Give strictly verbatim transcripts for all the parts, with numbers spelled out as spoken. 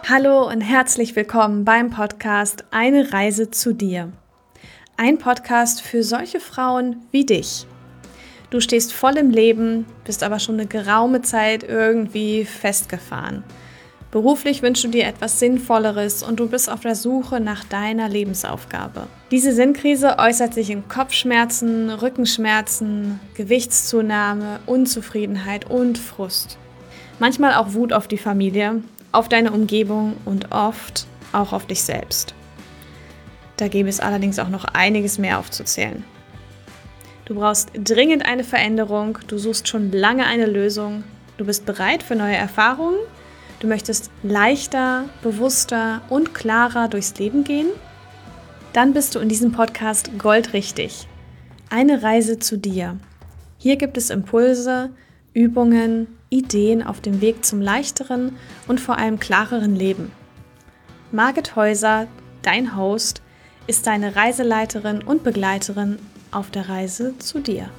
Hallo und herzlich willkommen beim Podcast Eine Reise zu dir. Ein Podcast für solche Frauen wie dich. Du stehst voll im Leben, bist aber schon eine geraume Zeit irgendwie festgefahren. Beruflich wünschst du dir etwas Sinnvolleres und du bist auf der Suche nach deiner Lebensaufgabe. Diese Sinnkrise äußert sich in Kopfschmerzen, Rückenschmerzen, Gewichtszunahme, Unzufriedenheit und Frust. Manchmal auch Wut auf die Familie, auf deine Umgebung und oft auch auf dich selbst. Da gäbe es allerdings auch noch einiges mehr aufzuzählen. Du brauchst dringend eine Veränderung, du suchst schon lange eine Lösung, du bist bereit für neue Erfahrungen, du möchtest leichter, bewusster und klarer durchs Leben gehen? Dann bist du in diesem Podcast goldrichtig. Eine Reise zu dir. Hier gibt es Impulse, Übungen, Ideen auf dem Weg zum leichteren und vor allem klareren Leben. Margit Häuser, dein Host, ist deine Reiseleiterin und Begleiterin auf der Reise zu dir.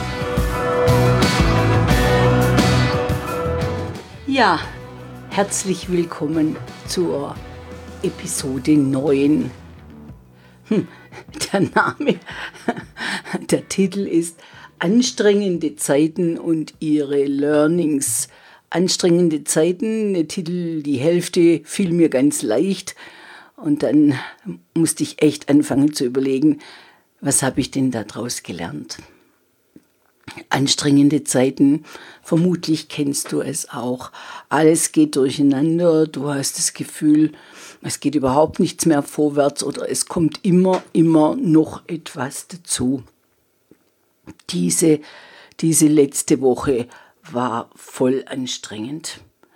Ja, herzlich willkommen zur Episode neun. Hm, der Name, der Titel ist Anstrengende Zeiten und ihre Learnings. Anstrengende Zeiten, der Titel, die Hälfte fiel mir ganz leicht. Und dann musste ich echt anfangen zu überlegen, was habe ich denn daraus gelernt? Anstrengende Zeiten, vermutlich kennst du es auch. Alles geht durcheinander, du hast das Gefühl, es geht überhaupt nichts mehr vorwärts oder es kommt immer, immer noch etwas dazu. Diese, diese letzte Woche war voll anstrengend.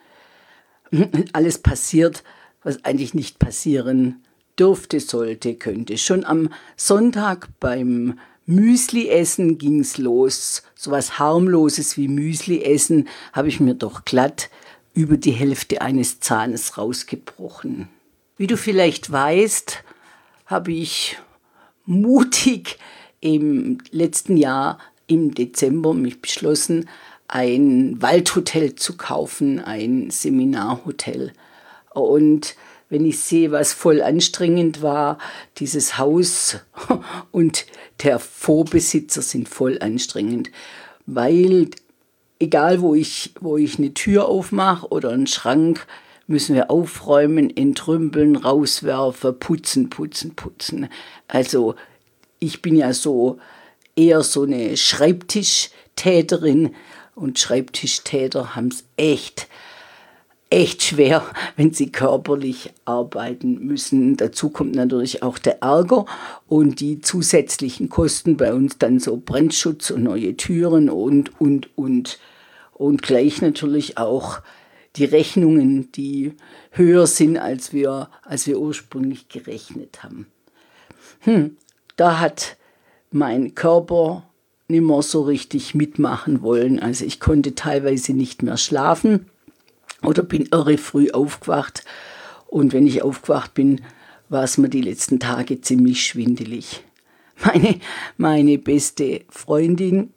Alles passiert, was eigentlich nicht passieren dürfte, sollte, könnte. Schon am Sonntag beim Müsli-Essen ging's los. So was Harmloses wie Müsli-Essen habe ich mir doch glatt über die Hälfte eines Zahnes rausgebrochen. Wie du vielleicht weißt, habe ich mutig im letzten Jahr im Dezember mich beschlossen, ein Waldhotel zu kaufen, ein Seminarhotel. Und wenn ich sehe, was voll anstrengend war, dieses Haus und der Vorbesitzer sind voll anstrengend, weil egal wo ich, wo ich eine Tür aufmache oder einen Schrank, müssen wir aufräumen, entrümpeln, rauswerfen, putzen, putzen, putzen. Also ich bin ja so eher so eine Schreibtischtäterin und Schreibtischtäter haben es echt, echt schwer, wenn sie körperlich arbeiten müssen. Dazu kommt natürlich auch der Ärger und die zusätzlichen Kosten bei uns, dann so Brandschutz und neue Türen und, und, und. Und gleich natürlich auch die Rechnungen, die höher sind, als wir, als wir ursprünglich gerechnet haben. Hm. Da hat mein Körper nicht mehr so richtig mitmachen wollen. Also ich konnte teilweise nicht mehr schlafen oder bin irre früh aufgewacht. Und wenn ich aufgewacht bin, war es mir die letzten Tage ziemlich schwindelig. Meine, meine beste Freundin,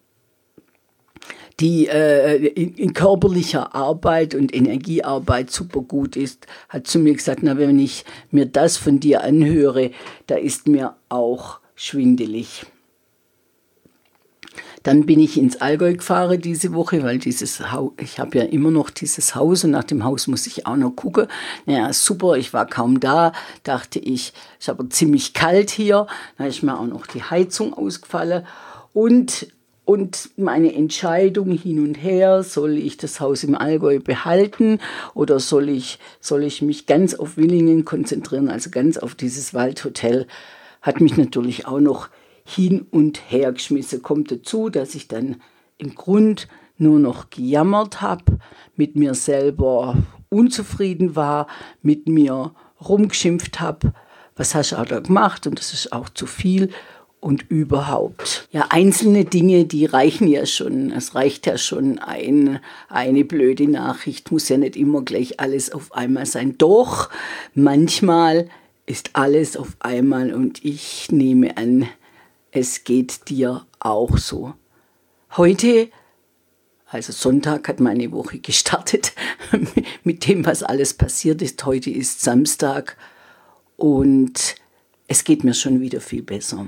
die äh, in, in körperlicher Arbeit und Energiearbeit super gut ist, hat zu mir gesagt, na, wenn ich mir das von dir anhöre, da ist mir auch schwindelig. Dann bin ich ins Allgäu gefahren diese Woche, weil dieses Haus, ich habe ja immer noch dieses Haus und nach dem Haus muss ich auch noch gucken. Naja, super, ich war kaum da, dachte ich, es ist aber ziemlich kalt hier. Da ist mir auch noch die Heizung ausgefallen und Und meine Entscheidung hin und her, soll ich das Haus im Allgäu behalten oder soll ich, soll ich mich ganz auf Willingen konzentrieren, also ganz auf dieses Waldhotel, hat mich natürlich auch noch hin und her geschmissen. Kommt dazu, dass ich dann im Grund nur noch gejammert habe, mit mir selber unzufrieden war, mit mir rumgeschimpft habe, was hast du auch da gemacht und das ist auch zu viel. Und überhaupt. Ja, einzelne Dinge, die reichen ja schon. Es reicht ja schon ein, eine blöde Nachricht. Muss ja nicht immer gleich alles auf einmal sein. Doch, manchmal ist alles auf einmal und ich nehme an, es geht dir auch so. Heute Also Sonntag hat meine Woche gestartet mit dem, was alles passiert ist. Heute ist Samstag und es geht mir schon wieder viel besser.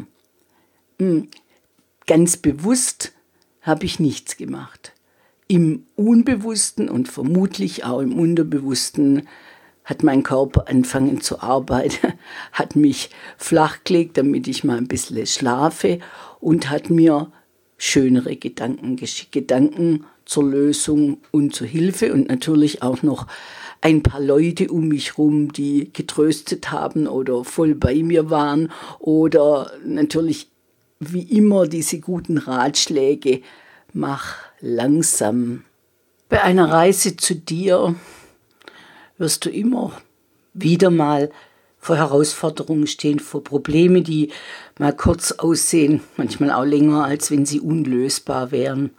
Ganz bewusst habe ich nichts gemacht. Im Unbewussten und vermutlich auch im Unterbewussten hat mein Körper angefangen zu arbeiten, hat mich flachgelegt, damit ich mal ein bisschen schlafe und hat mir schönere Gedanken geschickt. Gedanken zur Lösung und zur Hilfe und natürlich auch noch ein paar Leute um mich herum, die getröstet haben oder voll bei mir waren oder natürlich wie immer diese guten Ratschläge, mach langsam. Bei einer Reise zu dir wirst du immer wieder mal vor Herausforderungen stehen, vor Probleme, die mal kurz aussehen, manchmal auch länger, als wenn sie unlösbar wären.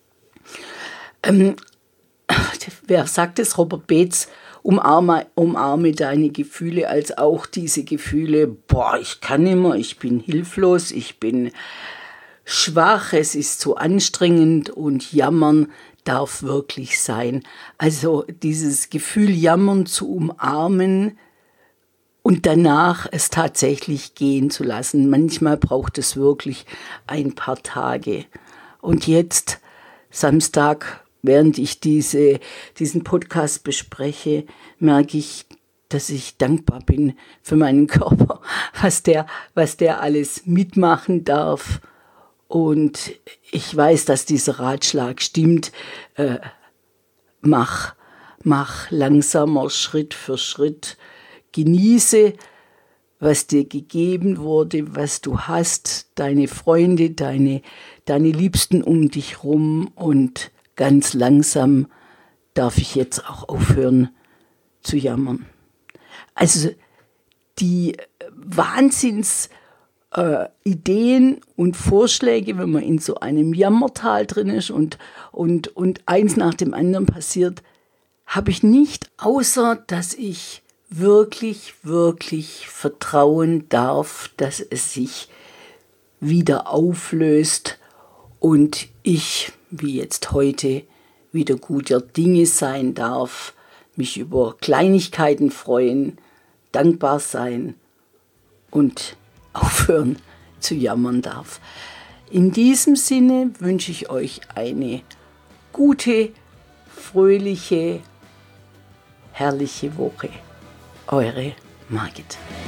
Ähm, wer sagt es? Robert Beetz, umarme, umarme deine Gefühle als auch diese Gefühle, boah, ich kann nicht mehr, ich bin hilflos, ich bin schwach, es ist so anstrengend und jammern darf wirklich sein. Also dieses Gefühl, jammern zu umarmen und danach es tatsächlich gehen zu lassen. Manchmal braucht es wirklich ein paar Tage. Und jetzt, Samstag, während ich diese, diesen Podcast bespreche, merke ich, dass ich dankbar bin für meinen Körper, was der, was der alles mitmachen darf. Und ich weiß, dass dieser Ratschlag stimmt. Äh, mach, mach langsamer, Schritt für Schritt. Genieße, was dir gegeben wurde, was du hast, deine Freunde, deine, deine Liebsten um dich rum. Und ganz langsam darf ich jetzt auch aufhören zu jammern. Also die Wahnsinns Äh, Ideen und Vorschläge, wenn man in so einem Jammertal drin ist und, und, und eins nach dem anderen passiert, habe ich nicht, außer dass ich wirklich, wirklich vertrauen darf, dass es sich wieder auflöst und ich, wie jetzt heute, wieder guter Dinge sein darf, mich über Kleinigkeiten freuen, dankbar sein und aufhören zu jammern darf. In diesem Sinne wünsche ich euch eine gute, fröhliche, herrliche Woche. Eure Margit.